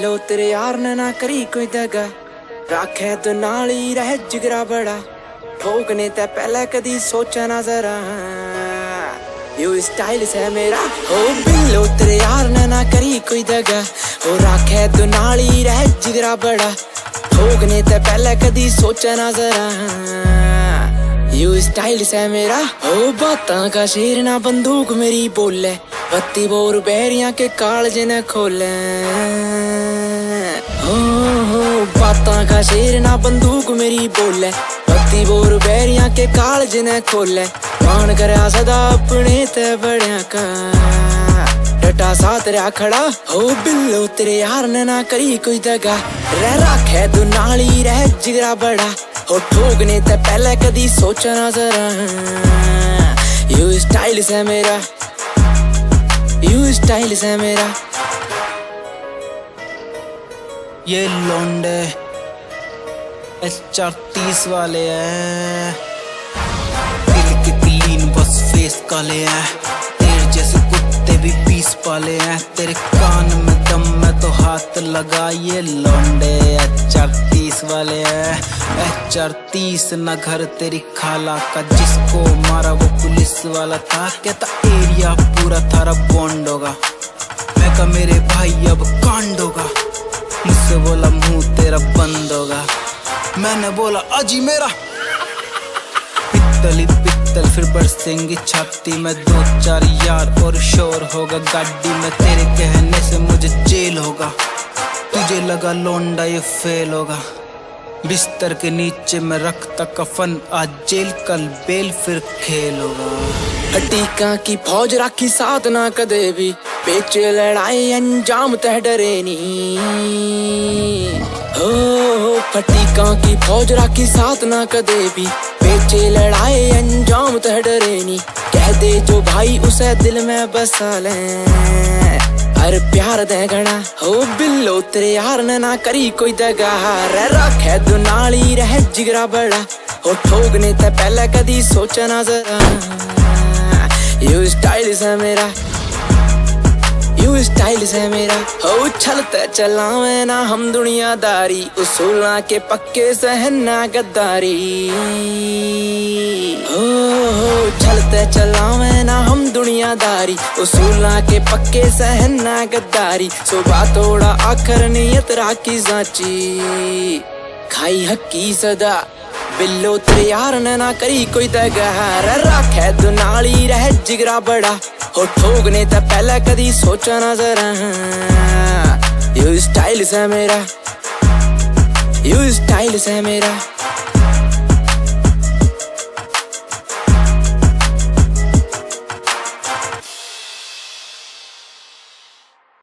बिल्लो तेरे यार ने ना करी कोई दगा, राखे तो नाल ही रह जिगरा बड़ा, ठोकने ते पहले कदी सोचा ना जरा, यू स्टाइल से मेरा। ओ बिल्लो तेरे यार ने ना करी कोई दगा, ओ राखे तो नाल ही रह जिगरा बड़ा, ठोकने ते पहले कदी सोचा ना जरा, यू स्टाइल से मेरा। ओ बातां का शेर ना बंदूक मेरी बोले, बत्ती बोर बैरियां के कालज न खोले, हो बातां का शेर ना बंदूक मेरी बोले, बत्ती बोर बैरियां के कालज न खोले, मान करया सदा अपने ते बड़िया का, डटा साथ रहा खड़ा। हो बिल्लो तेरे यार ने ना करी कोई दगा, रह राखे तू नाल ही रह जिगरा बड़ा, हो ठोकने ते पहले कदी सोचा ना जरा, यू स्टाइल से मेरा, यू स्टाइल से मेरा। ये लौंडे HR30 वाले हैं, दिल के क्लीन बस फेस काले हैं, तेरे जैसे कुत्ते भी 20 पाले हैं, तेरे कान में दम में तो हाथ लगा। ये लौंडे HR30 वाले हैं, HR30 ना घर तेरी खाला का, जिसको मारा वो पुलिस वाला था, कहता एरिया पूरा थारा बॉन्ड होगा, मैं कहा मेरे भाई अब कांड होगा, मुझसे बोला मुंह तेरा बंद होगा, मैंने बोला अजी मेरा पित्तल ही पित्तल, फिर बरसेंगी छाती में 2-4 यार और शोर होगा गाड़ी में, तेरे कहने से मुझे जेल होगा, तुझे लगा लौंडा ये फेल होगा, बिस्तर के नीचे में रखता कफन, आज जेल कल बेल फिर खेल होगा। टीका की फौज राखी साथ ना कदे भी, पेच लड़ाई अंजाम तह डरे नी, हो फटीका की फौज राखी साथ ना कदे भी, पेचे लड़ाई अंजाम तह डरे नी, कह दे जो भाई उसे दिल में बसा ले, अरे प्यार दे गणा। हो बिल्लो तेरे यार ने ना करी कोई दगा, रह राखे तू नाल ही रह जिगरा बड़ा, हो ठोकने ते पहले कदी सोचा ना जरा, यू स्टाइल से मेरा, यू स्टाइल से मेरा। हो चलते चलावे ना हम दुनियादारी, उसूलों के पक्के सहना गद्दारी, हो चलते चलावे ना हम दुनियादारी, उसूलों के पक्के सहना गद्दारी, सुबह थोड़ा आखर नियत राखी साची, खाई हक्की सदा। बिल्लो तेरे यार ने ना करी कोई दगा, रह राखे तू नाल ही रह जिगरा बड़ा, हो ठोकने ते पहले कदी सोचा ना जरा, यू स्टाइल से मेरा, यू स्टाइल से मेरा।